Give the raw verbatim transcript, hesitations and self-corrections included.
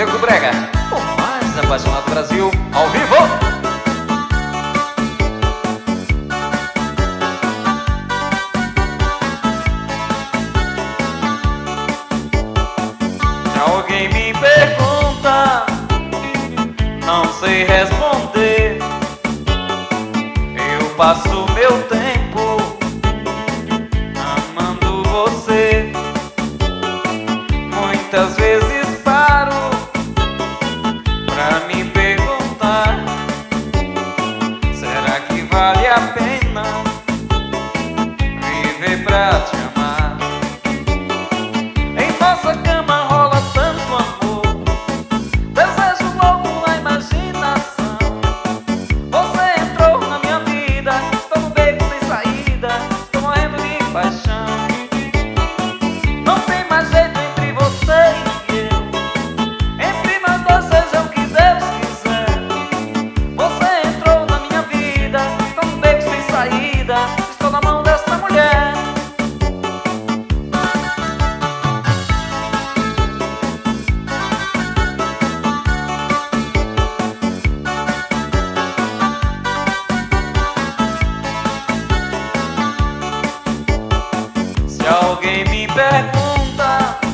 Jogo do Brega, o mais apaixonado do Brasil, ao vivo. Se alguém me pergunta, não sei responder. Eu passo meu tempo amando você. Muitas vezes paro pra me perguntar: será que vale a pena viver pra te amar? Em nossa cama rola tanto amor, desejo louco na imaginação. Você entrou na minha vida, estou no beco sem saída, estou morrendo de paixão. Não tem mais jeito entre você e eu, entre nós dois seja o que Deus quiser. Você entrou na minha vida, estou no beco sem saída, estou na mão dessa mulher. Se alguém me pergunta,